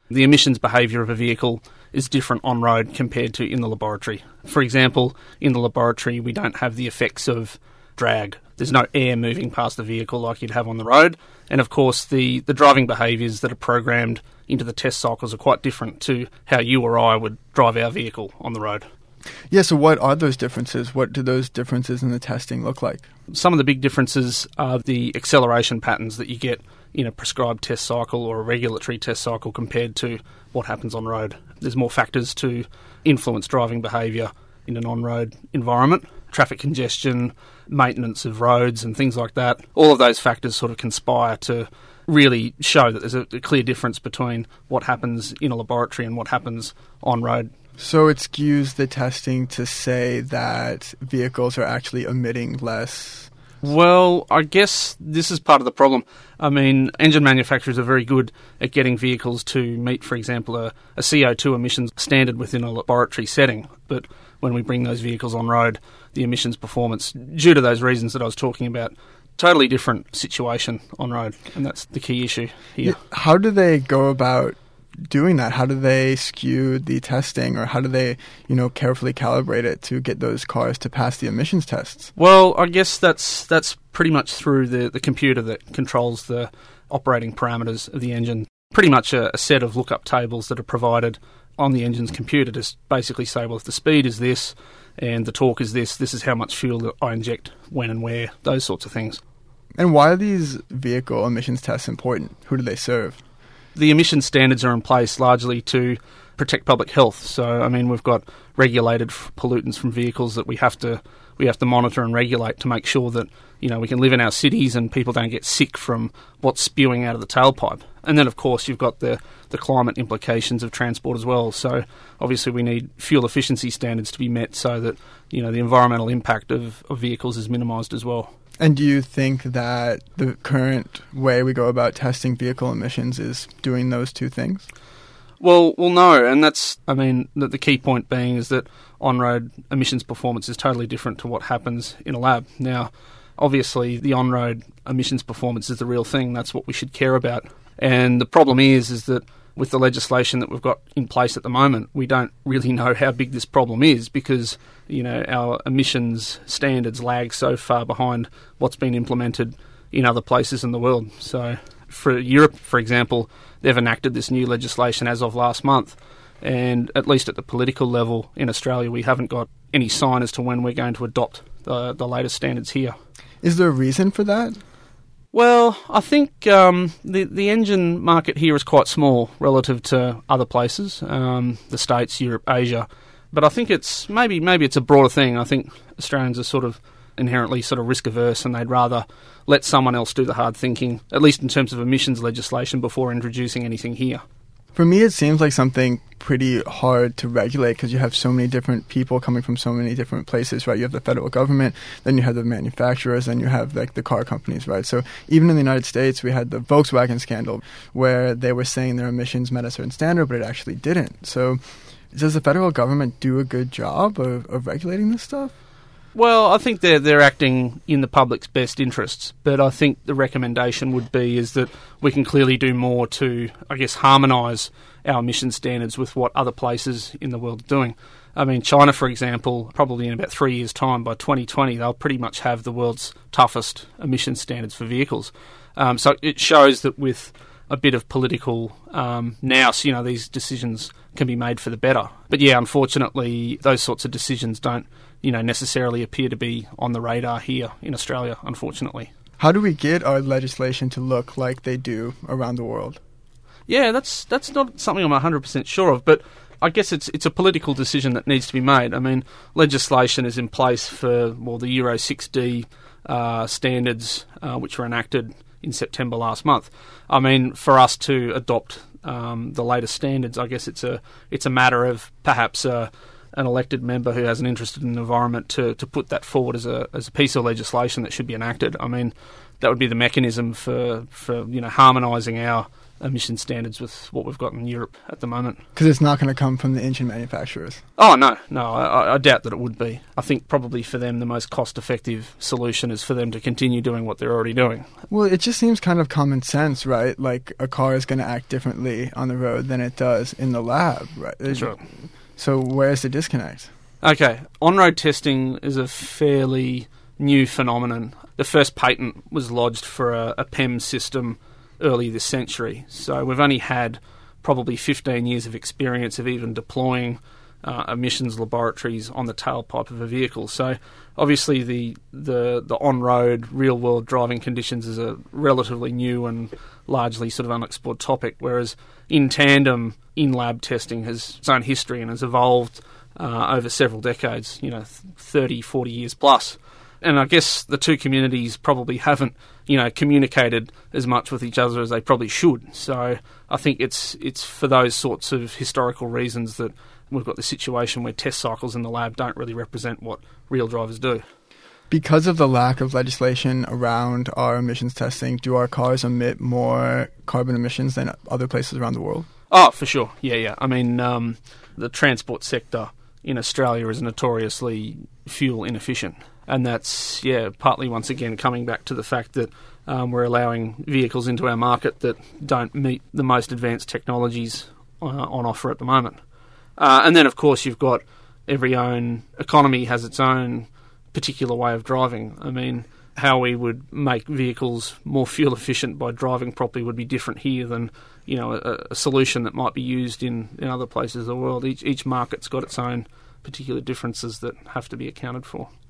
the emissions behaviour of a vehicle is different on road compared to in the laboratory. For example, in the laboratory we don't have the effects of drag. There's no air moving past the vehicle like you'd have on the road. And of course the driving behaviours that are programmed into the test cycles are quite different to how you or I would drive our vehicle on the road. Yeah, so what are those differences? What do those differences in the testing look like? Some of the big differences are the acceleration patterns that you get in a prescribed test cycle or a regulatory test cycle compared to what happens on road. There's more factors to influence driving behaviour in an on-road environment. Traffic congestion, maintenance of roads and things like that. All of those factors sort of conspire to really show that there's a clear difference between what happens in a laboratory and what happens on road. So it skews the testing to say that vehicles are actually emitting less. Well, I guess this is part of the problem. I mean, engine manufacturers are very good at getting vehicles to meet, for example, a CO2 emissions standard within a laboratory setting. But when we bring those vehicles on road, the emissions performance, due to those reasons that I was talking about, totally different situation on road. And that's the key issue here. How do they go about doing that? How do they skew the testing, or how do they, carefully calibrate it to get those cars to pass the emissions tests? Well, I guess that's pretty much through the computer that controls the operating parameters of the engine. Pretty much a set of lookup tables that are provided on the engine's computer to basically say, well, if the speed is this and the torque is this is how much fuel that I inject when and where, those sorts of things. And why are these vehicle emissions tests important? Who do they serve? The emission standards are in place largely to protect public health. So, I mean, we've got regulated pollutants from vehicles that we have to monitor and regulate to make sure that, we can live in our cities and people don't get sick from what's spewing out of the tailpipe. And then, of course, you've got the climate implications of transport as well. So, obviously, we need fuel efficiency standards to be met so that, the environmental impact of vehicles is minimised as well. And do you think that the current way we go about testing vehicle emissions is doing those two things? Well, no, and that's, the key point being is that on-road emissions performance is totally different to what happens in a lab. Now, obviously, the on-road emissions performance is the real thing. That's what we should care about. And the problem is that with the legislation that we've got in place at the moment, we don't really know how big this problem is because, our emissions standards lag so far behind what's been implemented in other places in the world. So for Europe, for example, they've enacted this new legislation as of last month. And at least at the political level in Australia, we haven't got any sign as to when we're going to adopt the latest standards here. Is there a reason for that? Well, I think the engine market here is quite small relative to other places, the States, Europe, Asia. But I think it's maybe it's a broader thing. I think Australians are sort of inherently sort of risk averse and they'd rather let someone else do the hard thinking, at least in terms of emissions legislation, before introducing anything here. For me, it seems like something pretty hard to regulate because you have so many different people coming from so many different places, right? You have the federal government, then you have the manufacturers, then you have the car companies, right? So even in the United States, we had the Volkswagen scandal where they were saying their emissions met a certain standard, but it actually didn't. So does the federal government do a good job of regulating this stuff? Well, I think they're acting in the public's best interests, but I think the recommendation would be is that we can clearly do more to, harmonise our emission standards with what other places in the world are doing. I mean, China, for example, probably in about 3 years' time, by 2020, they'll pretty much have the world's toughest emission standards for vehicles. So it shows that with a bit of political nous, these decisions can be made for the better. But yeah, unfortunately, those sorts of decisions don't necessarily appear to be on the radar here in Australia, unfortunately. How do we get our legislation to look like they do around the world? Yeah, that's not something I'm 100% sure of, but I guess it's a political decision that needs to be made. I mean, legislation is in place for, the Euro 6D standards, which were enacted in September last month. I mean, for us to adopt the latest standards, I guess it's a matter of perhaps an elected member who has an interest in the environment to put that forward as a piece of legislation that should be enacted. I mean, that would be the mechanism for harmonising our emission standards with what we've got in Europe at the moment. Because it's not going to come from the engine manufacturers. Oh, no, I doubt that it would be. I think probably for them the most cost-effective solution is for them to continue doing what they're already doing. Well, it just seems kind of common sense, right? Like, a car is going to act differently on the road than it does in the lab, right? That's right. So where's the disconnect? Okay, on-road testing is a fairly new phenomenon. The first patent was lodged for a PEM system early this century, so we've only had probably 15 years of experience of even deploying emissions laboratories on the tailpipe of a vehicle. So obviously the on-road real-world driving conditions is a relatively new and largely sort of unexplored topic, whereas in tandem, in-lab testing has its own history and has evolved over several decades, 30, 40 years plus. And I guess the two communities probably haven't, communicated as much with each other as they probably should. So I think it's for those sorts of historical reasons that we've got the situation where test cycles in the lab don't really represent what real drivers do. Because of the lack of legislation around our emissions testing, do our cars emit more carbon emissions than other places around the world? Oh, for sure. Yeah. I mean, the transport sector in Australia is notoriously fuel inefficient. And that's, partly once again coming back to the fact that we're allowing vehicles into our market that don't meet the most advanced technologies on offer at the moment. And then, of course, you've got every own economy has its own particular way of driving. I mean, how we would make vehicles more fuel efficient by driving properly would be different here than, a solution that might be used in other places of the world. Each market's got its own particular differences that have to be accounted for.